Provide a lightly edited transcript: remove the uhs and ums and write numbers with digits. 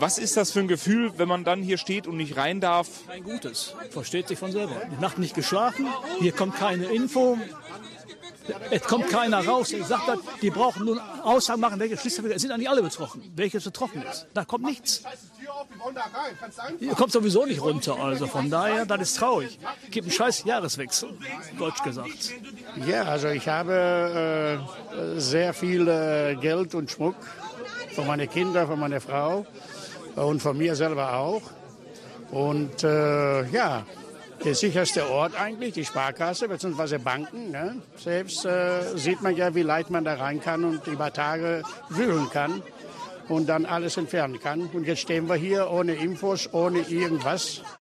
Was ist das für ein Gefühl, wenn man dann hier steht und nicht rein darf? Ein gutes, versteht sich von selber. Die Nacht nicht geschlafen, hier kommt keine Info, es kommt keiner raus. Ich sage das, die brauchen nur Aussagen machen, welche Schließfälle, es sind eigentlich alle betroffen, welches betroffen ist. Da kommt nichts. Hier kommt sowieso nicht runter, also von daher, das ist traurig. Gibt einen scheiß Jahreswechsel, deutsch gesagt. Ja, also ich habe sehr viel Geld und Schmuck von meinen Kindern, von meiner Frau und von mir selber auch. Und ja, der sicherste Ort eigentlich, die Sparkasse bzw. Banken. Ne? Selbst sieht man ja, wie leicht man da rein kann und über Tage wühlen kann und dann alles entfernen kann. Und jetzt stehen wir hier ohne Infos, ohne irgendwas.